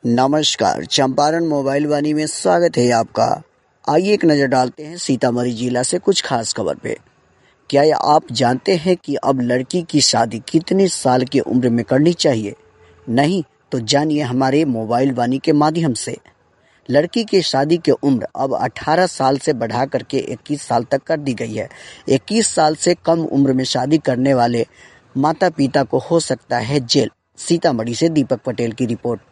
नमस्कार, चंपारण मोबाइल वाणी में स्वागत है आपका। आइए एक नज़र डालते हैं सीतामढ़ी जिला से कुछ खास खबर पे। क्या ये आप जानते हैं कि अब लड़की की शादी कितने साल की उम्र में करनी चाहिए? नहीं तो जानिए हमारे मोबाइल वाणी के माध्यम से। लड़की की शादी की उम्र अब 18 साल से बढ़ा करके 21 साल तक कर दी गई है। 21 साल से कम उम्र में शादी करने वाले माता पिता को हो सकता है जेल। सीतामढ़ी से दीपक पटेल की रिपोर्ट।